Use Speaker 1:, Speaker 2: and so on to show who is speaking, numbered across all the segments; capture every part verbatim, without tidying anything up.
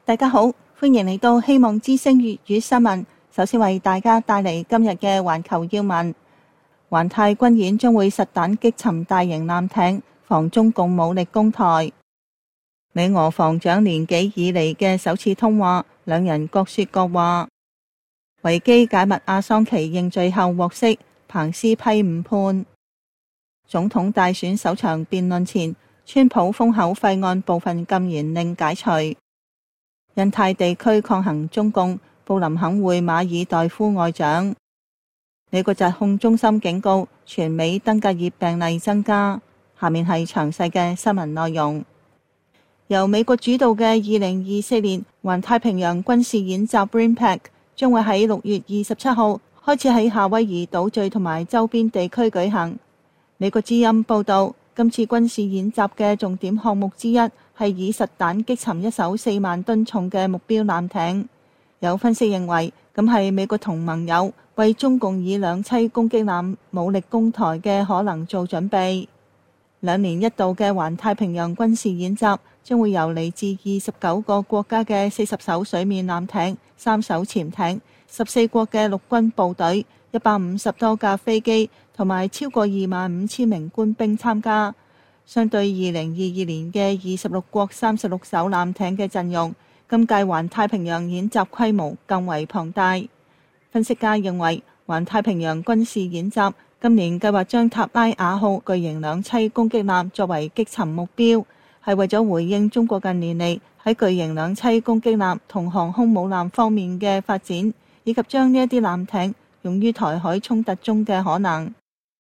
Speaker 1: 大家好，歡迎嚟到希望之聲粵語新聞。首先為大家帶嚟今日嘅環球要聞。環太軍演將會實彈擊沉大型艦艇，防中共武力攻台。美俄防長年幾以嚟嘅首次通話，兩人各說各話。維基解密阿桑奇認罪後獲釋，彭斯批誤判。總統大選首場辯論前，川普封口廢案部分禁言令解除。印太地區抗衡中共，布林肯會馬爾代夫外長。美國疾控中心警告，全美登革熱病例增加。下面係詳細嘅新聞內容。由美國主導嘅二零二四年環太平洋軍事演習 BRIMPAC 將會喺六月二十七號開始喺夏威夷島嶼同埋周邊地區舉行。美國之音報道，今次軍事演習嘅重點項目之一係以實彈擊沉一艘四萬噸重嘅目標艦艇。有分析認為，咁係美國同盟友為中共以兩棲攻擊艦武力攻台嘅可能做準備。兩年一度嘅環太平洋軍事演習將會由嚟自二十九個國家嘅四十艘水面艦艇、三艘潛艇、十四國嘅陸軍部隊、一百五十多架飛機同埋超過二萬五千名官兵參加。相對二零二二年嘅二十六國三十六艘艦艇嘅陣容，今屆環太平洋演習規模更為龐大。分析家認為，環太平洋軍事演習今年計劃將塔拉雅號巨型兩棲攻擊艦作為擊沉目標，係為咗回應中國近年嚟喺巨型兩棲攻擊艦同航空母艦方面嘅發展，以及將呢一啲艦艇用於台海衝突中嘅可能。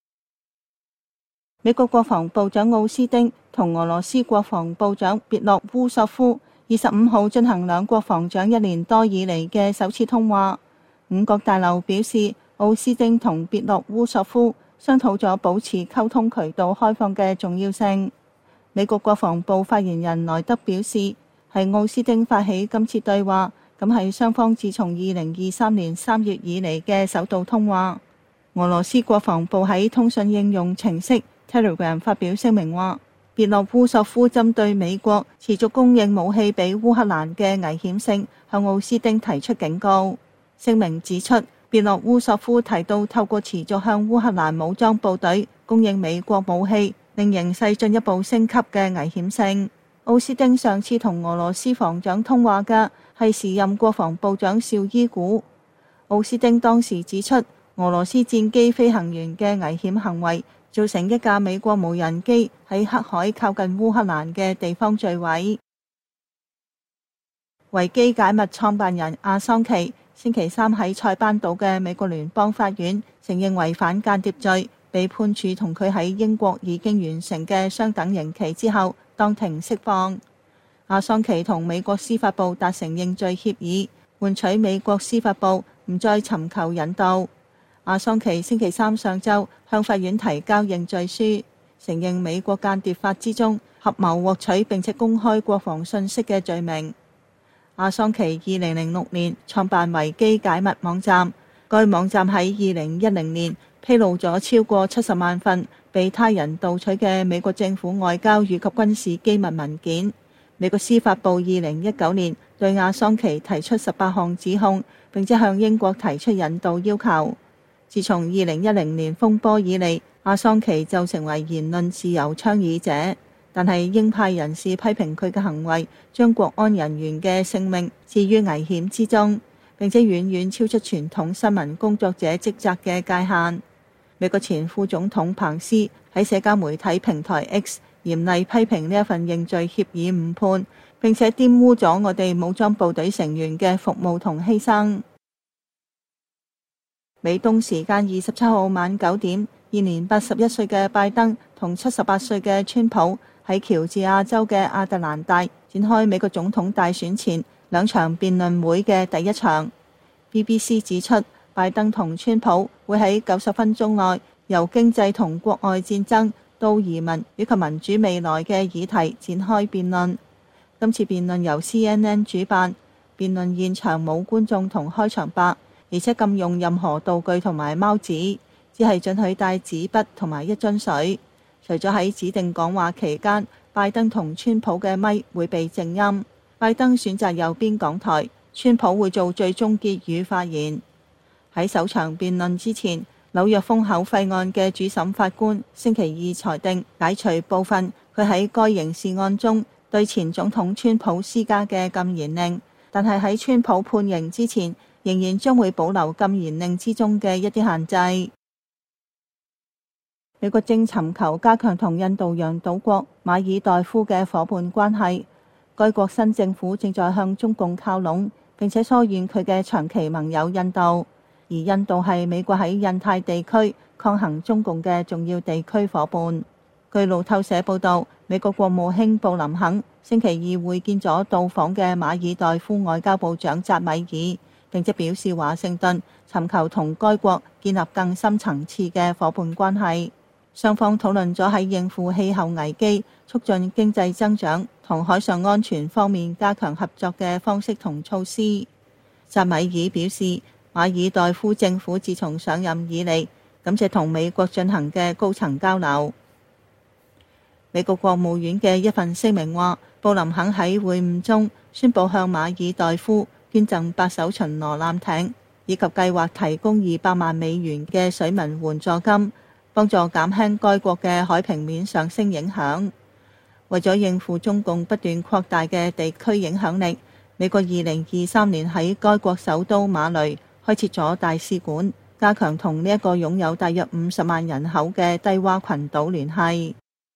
Speaker 1: 美國國防部長奧斯汀同俄羅斯國防部長別洛烏索夫二十五號進行兩國防長一年多以嚟嘅首次通話。五角大樓表示，奧斯汀同別洛烏索夫商討咗保持溝通渠道開放嘅重要性。美國國防部發言人萊德表示，係奧斯汀發起今次對話，咁係雙方自從二零二三年三月以嚟嘅首度通話。俄羅斯國防部喺通訊應用程式 Telegram 發表聲明話，別洛烏索夫針對美國持續供應武器俾烏克蘭嘅危險性，向奧斯汀提出警告。聲明指出，別洛烏索夫提到透過持續向烏克蘭武裝部隊供應美國武器，令形勢進一步升級嘅危險性。奧斯汀上次同俄羅斯防長通話嘅係時任國防部長紹伊古。奧斯汀當時指出，俄羅斯戰機飛行員嘅危險行為造成一架美國無人機喺黑海靠近烏克蘭嘅地方墜毀。維基解密創辦人阿桑奇星期三喺塞班島嘅美國聯邦法院承認違反間諜罪，被判處同佢喺英國已經完成嘅相等刑期之後，當庭釋放。阿桑奇同美國司法部達成認罪協議，換取美國司法部唔再尋求引渡。阿桑奇星期三上晝向法院提交認罪書，承認美國間諜法之中合謀獲取並且公開國防信息嘅罪名。阿桑奇二零零六年創辦維基解密網站，該網站喺二零一零年披露咗超過七十萬份被他人盜取嘅美國政府外交與及軍事機密文件。美國司法部二零一九年對阿桑奇提出十八項指控，並且向英國提出引渡要求。自從二零一零年風波以嚟，阿桑奇就成為言論自由倡議者，但係鷹派人士批評佢嘅行為將國安人員嘅性命置於危險之中，並且遠遠超出傳統新聞工作者職責嘅界限。美國前副總統彭斯喺社交媒體平台 X 嚴厲批評呢一份認罪協議誤判，並且玷污咗我哋武裝部隊成員嘅服務同犧牲。美東時間二十七號晚九點，現年八十一歲嘅拜登同七十八歲嘅川普喺喬治亞州嘅亞特蘭大展開美國總統大選前兩場辯論會嘅第一場。B B C 指出，拜登同川普會喺九十分鐘內由經濟同國外戰爭到移民以及民主未來嘅議題展開辯論。今次辯論由 C N N 主辦，辯論現場冇觀眾同開場白，而且禁用任何道具同埋貓紙，只係准許帶紙筆同埋一樽水。除咗喺指定講話期間，拜登同川普嘅咪會被靜音。 拜登選擇右邊講台，川普會做最終結語發言。喺首場辯論之前，紐約封口費案嘅主審法官星期二裁定解除部分佢喺該刑事案中對前總統川普施加嘅禁言令，但係喺川普判刑之前，仍然將會保留禁言令之中嘅一啲限制。美國正尋求加強同印度洋島國馬爾代夫嘅夥伴關係，該國新政府正在向中共靠攏，並且疏遠佢嘅長期盟友印度。而印度係美國喺印太地區抗衡中共嘅重要地區夥伴。據路透社報導，美國國務卿布林肯星期二會見咗到訪嘅馬爾代夫外交部長扎米爾，並且表示華盛頓尋求同該國建立更深層次嘅夥伴關係。雙方討論咗喺應付氣候危機、促進經濟增長同海上安全方面加強合作嘅方式同措施。扎米爾表示，馬爾代夫政府自從上任以嚟，感謝同美國進行嘅高層交流。美國國務院嘅一份聲明話，布林肯喺會晤中宣布向馬爾代夫捐贈八艘巡邏艦艇，以及計劃提供二百萬美元嘅水民援助金，幫助減輕該國嘅海平面上升影響。為咗應付中共不斷擴大嘅地區影響力，美國二零二三年喺該國首都馬累開設咗大使館，加強同呢一個擁有大約五十萬人口嘅低窪群島聯繫。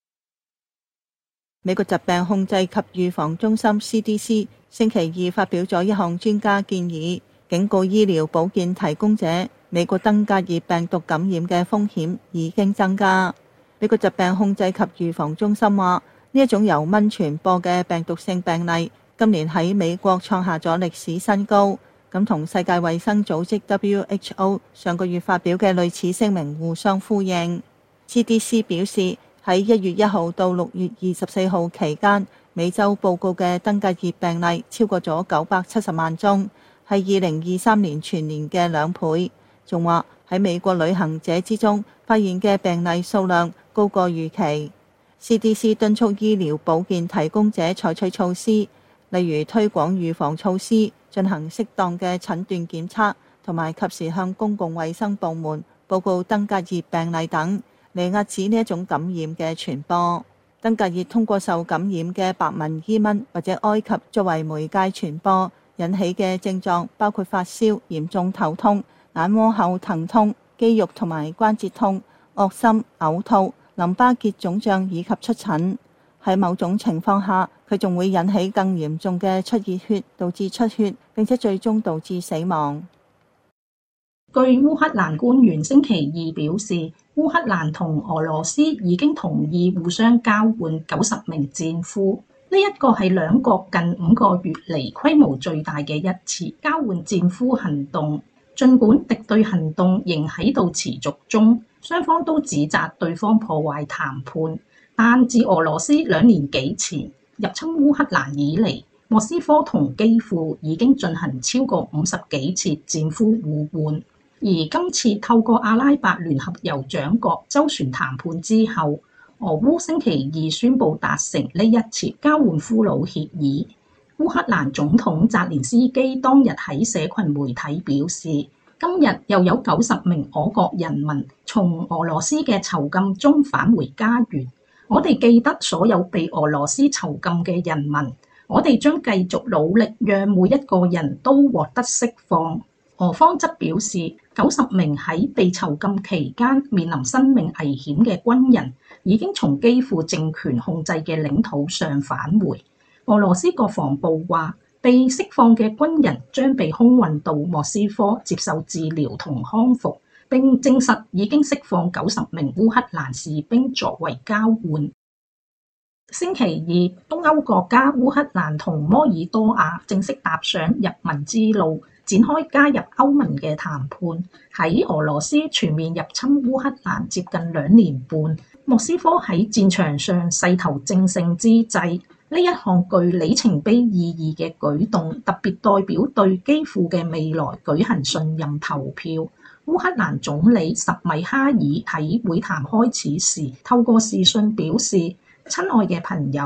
Speaker 1: 美國疾病控制及預防中心 C D C 星期二發表咗一項專家建議，警告醫療保健提供者，美國登革熱病毒感染嘅風險已經增加。美國疾病控制及預防中心話，呢一種由蚊傳播嘅病毒性病例，今年喺美國創下咗歷史新高。咁同世界衛生組織 W H O 上個月發表嘅類似聲明互相呼應。C D C 表示，喺一月一號到六月二十四號期間，美洲報告嘅登革熱病例超過咗九百七十萬宗，係二零二三年全年嘅兩倍。仲話喺美國旅行者之中發現嘅病例數量高過預期。C D C 敦促醫療保健提供者採取措施，例如推廣預防措施，進行適當嘅診斷檢測，同埋及時向公共衛生部門報告登革熱病例等，嚟遏止呢一種感染嘅傳播。登革熱通過受感染嘅白紋伊蚊或者埃及作為媒介傳播，引起嘅症狀包括發燒、嚴重頭痛、眼窩後疼痛、肌肉同埋關節痛、噁心、嘔吐、淋巴結腫脹以及出疹。喺某種情況下，佢仲會引起更嚴重嘅出熱血，導致出血，並且最終導致死亡。
Speaker 2: 據烏克蘭官員星期二表示，烏克蘭同俄羅斯已經同意互相交換九十名戰俘。呢一個係兩國近五個月嚟規模最大嘅一次交換戰俘行動。儘管敵對行動仍喺度持續中，雙方都指責對方破壞談判。但自俄羅斯兩年幾前入侵烏克蘭以嚟，莫斯科同基輔已經進行超過五十幾次戰俘互換。而今次透過阿拉伯聯合酋長國周旋談判之後，俄烏星期二宣布達成呢一次交換俘虜協議。烏克蘭總統澤連斯基當日喺社群媒體表示，今日又有九十名我國人民從俄羅斯嘅囚禁中返回家園。我哋記得所有被俄羅斯囚禁嘅人民，我哋將繼續努力讓每一個人都獲得釋放。俄方則表示，九十名喺被囚禁期間面臨生命危險嘅軍人已經從基輔政權控制嘅領土上返回。俄羅斯國防部話，被釋放嘅軍人將被空運到莫斯科接受治療同康復，並證實已經釋放九十名烏克蘭士兵作為交換。星期二，東歐國家烏克蘭同摩爾多瓦正式踏上入盟之路，展開加入歐盟嘅談判。喺俄羅斯全面入侵烏克蘭接近兩年半，莫斯科喺戰場上勢頭正盛之際，呢一項具里程碑意義嘅舉動，特別代表對基輔嘅未來舉行信任投票。烏克蘭總理什米哈爾喺會談開始時透過視訊表示，親愛嘅朋友，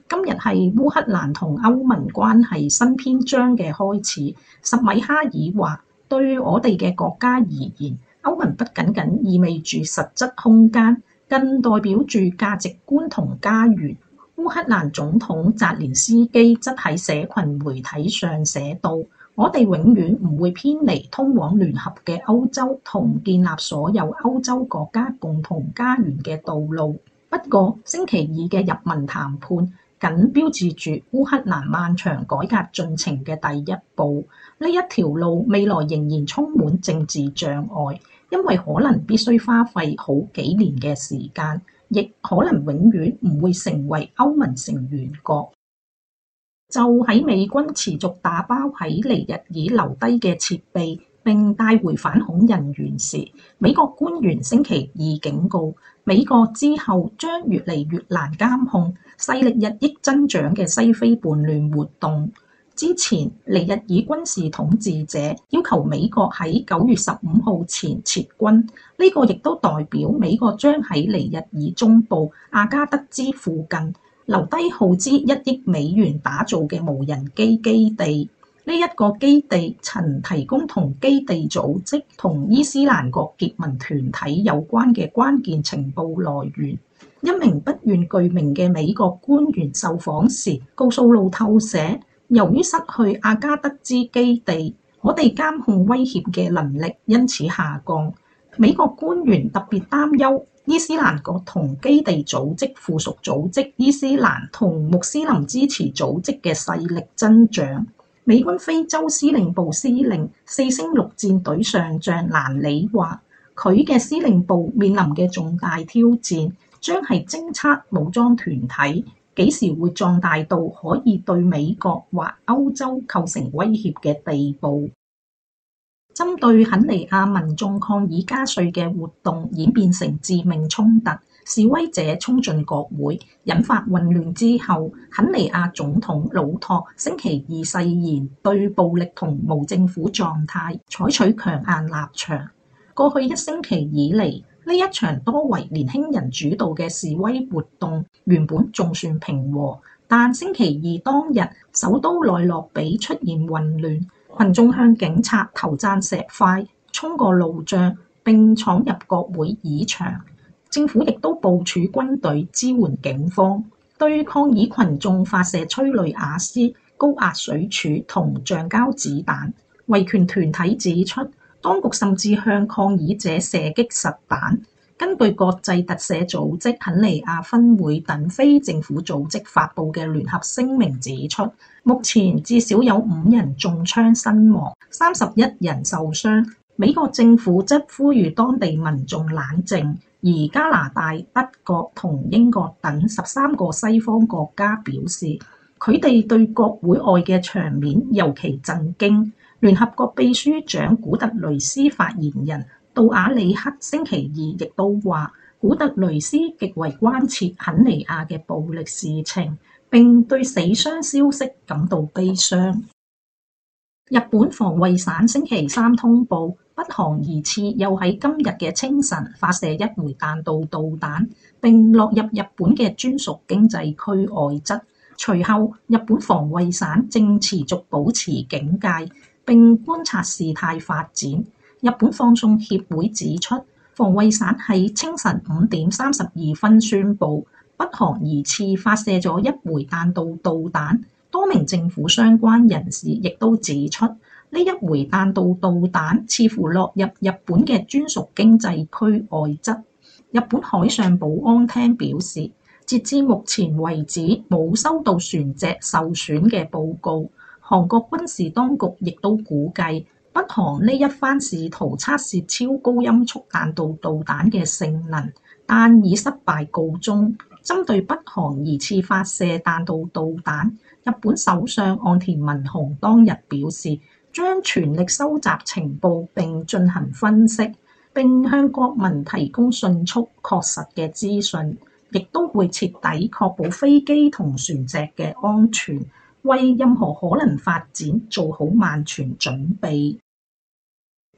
Speaker 2: 今日係烏克蘭同歐盟關係新篇章嘅開始。什米哈爾話：對我哋嘅國家而言，歐盟不僅僅意味住實質空間，更代表住價值觀同家園。烏克蘭總統澤連斯基則喺社群媒體上寫道：我哋永遠唔會偏離通往聯合嘅歐洲同建立所有歐洲國家共同家園嘅道路。不過，星期二嘅入盟談判僅標誌住烏克蘭漫長改革進程嘅第一步。呢一條路未來仍然充滿政治障礙，因為可能必須花費好幾年嘅時間，亦可能永遠唔會成為歐盟成員國。就喺美軍持續打包喺尼日爾留低嘅設備並帶回反恐人員時，美國官員星期二警告，美國之後將越嚟越難監控勢力日益增長嘅西非叛亂活動。之前，尼日爾軍事統治者要求美國喺九月十五號前撤軍，呢個亦都代表美國將喺尼日爾中部阿加德茲附近留低耗資一億美元打造嘅無人機基地。呢一個基地曾提供同基地組織同伊斯蘭國結盟團體有關嘅關鍵情報來源。一名不願具名嘅美國官員受訪時告訴路透社，由於失去阿加德茲基地，我哋監控威脅嘅能力因此下降。美國官員特別擔憂伊斯蘭國同基地組織附屬組織伊斯蘭同穆斯林支持組織嘅勢力增長。美軍非洲司令部司令四星陸戰隊上將蘭里話，佢嘅司令部面臨嘅重大挑戰將係偵測武裝團體幾時會壯大到可以對美國或歐洲構成威脅嘅地步。針對肯尼亞民眾抗議加稅嘅活動演變成致命衝突，示威者衝進國會，引發混亂之後，肯尼亞總統魯托星期二誓言對暴力同無政府狀態採取強硬立場。過去一星期以嚟，呢一場多為年輕人主導嘅示威活動原本仲算平和，但星期二當日首都內羅比出現混亂，群眾向警察投擲石塊、衝過路障並闖入國會議場。政府亦都部署軍隊支援警方，對抗議群眾發射催淚瓦斯、高壓水柱同橡膠子彈。維權團體指出，當局甚至向抗議者射擊實彈。根據國際特赦組織肯尼亞分會等非政府組織發布嘅聯合聲明指出，目前至少有五人中槍身亡，三十一人受傷。美國政府則呼籲當地民眾冷靜，而加拿大、德國同英國等十三個西方國家表示，佢哋對國會外嘅場面尤其震驚。聯合國秘書長古特雷斯發言人杜瓦里克星期二亦都話，古特雷斯極為關切肯尼亞嘅暴力事情，並對死傷消息感到悲傷。日本防衛省星期三通報，北韓疑似又喺今日嘅清晨發射一枚彈道導彈，並落入日本嘅專屬經濟區外側。隨後，日本防衛省正持續保持警戒，並觀察事態發展。日本放送協會指出，防衛省喺清晨五點三十二分宣布，北韓疑似發射咗一枚彈道導彈。多名政府相關人士亦都指出，呢一枚彈道導彈似乎落入日本嘅專屬經濟區外側。日本海上保安廳表示，截至目前為止冇收到船隻受損嘅報告。韓國軍事當局亦都估計，北韓呢一番試圖測試超高音速彈道導彈嘅性能，但以失敗告終。針對北韓疑似發射彈道導彈，日本首相岸田文雄當日表示，將全力收集情報並進行分析，並向國民提供迅速確實嘅資訊，亦都會徹底確保飛機同船隻嘅安全，為任何可能發展做好萬全準備。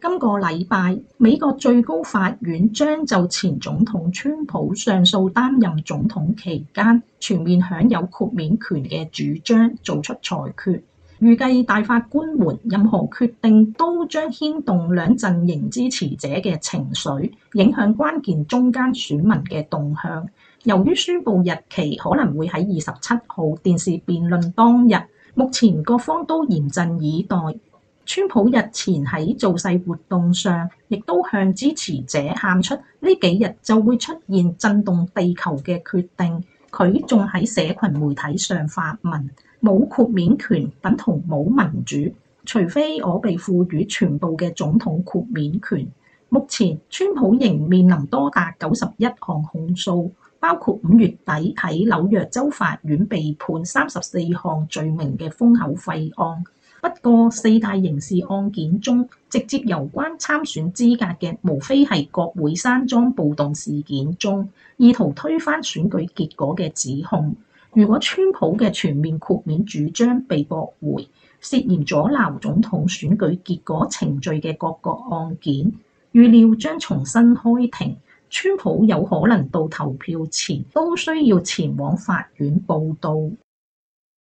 Speaker 2: 今個禮拜，美國最高法院將就前總統川普上訴擔任總統期間全面享有豁免權嘅主張做出裁決。預計大法官們任何決定都將牽動兩陣營支持者嘅情緒，影響關鍵中間選民嘅動向。由於宣佈日期可能會喺二十七號電視辯論當日，目前各方都嚴陣以待。川普日前喺造勢活動上，亦都向支持者喊出呢幾日就會出現震動地球嘅決定。佢仲喺社群媒體上發文：冇豁免權等同冇民主，除非我被賦予全部嘅總統豁免權。目前川普仍面臨多達九十一項控訴，包括五月底喺紐約州法院被判三十四項罪名嘅封口費案。不過四大刑事案件中，直接有關參選資格嘅，無非係國會山莊暴動事件中意圖推翻選舉結果嘅指控。如果川普嘅全面豁免主張被駁回，涉嫌阻撓總統選舉結果程序嘅各個案件，預料將重新開庭。川普有可能到投票前都需要前往法院報到。